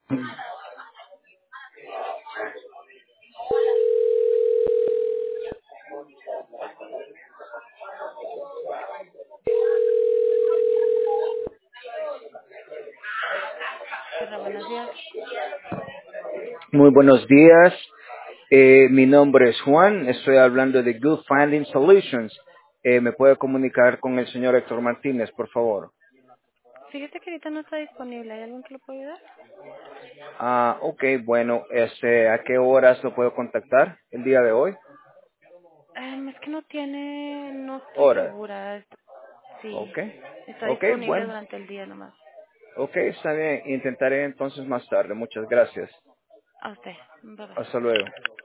Hola, buenos días. Muy buenos días. Mi nombre es Juan. Estoy hablando de Good Finding Solutions. ¿Me puede comunicar con el señor Héctor Martínez, por favor? Fíjate que ahorita no está disponible. ¿Hay alguien que lo pueda ayudar? Ok, bueno, ¿a qué horas lo puedo contactar el día de hoy? Es que no estoy Hora. segura. Sí, Ok, está ok, disponible bueno. durante el día nomás. Ok, está bien. Intentaré entonces más tarde. Muchas gracias. A usted. Bye bye. Hasta luego.